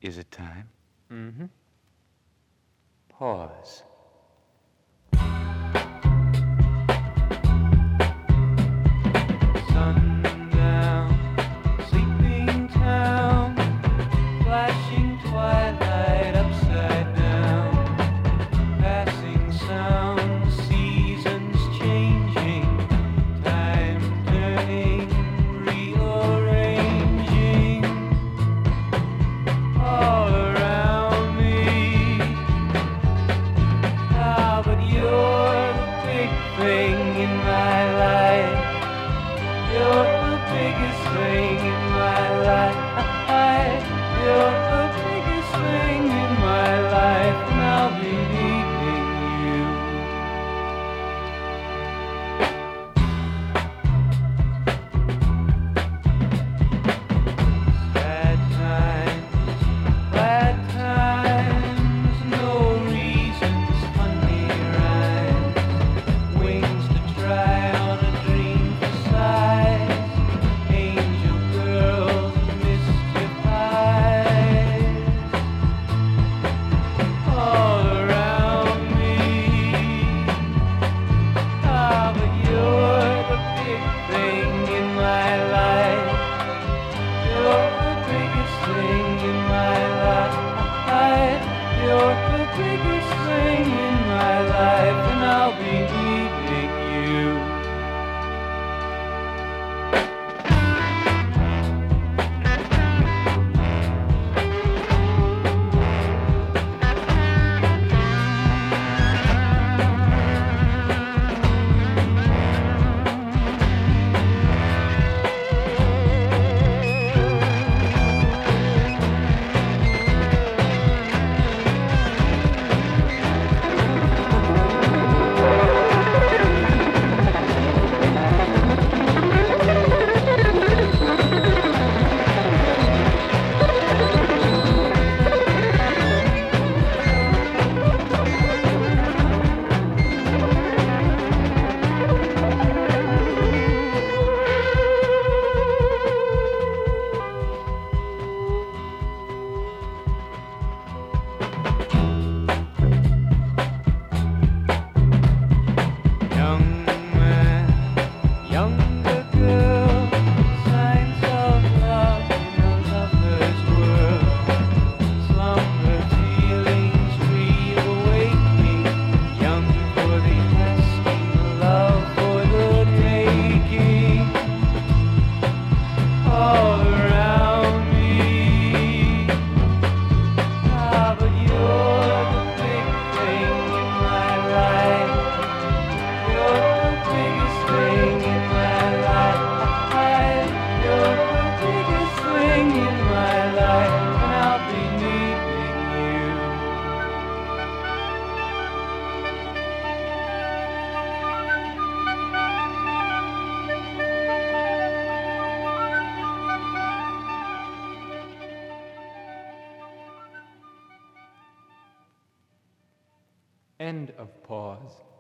Is it time? Mm-hmm. Pause. Sundown, sleeping town, flashing twilight upside down, passing sounds, seasons changing, time turning, rearranging all around me. Ah, but you're the big thing in my life. You're the biggest thing in my life. You're the biggest thing in my life, and I'll be needing you. Sad times, bad times, no reasons, funny rhymes, wings to try on a dream for size, angel girls, mischief eyes, all around me. Ah, but you're the big thing in my life. You're the biggest thing in my life. You're the biggest thing in my life, and I'll be needing you. Young man, younger girl, signs of love in a lover's world. Slumber feelings reawakening, young for the asking, love for the taking, all around me. Ah, but you're the big thing in my life. You're the biggest thing in my life. You're the biggest thing in my life, and I'll be needing you. End of pause.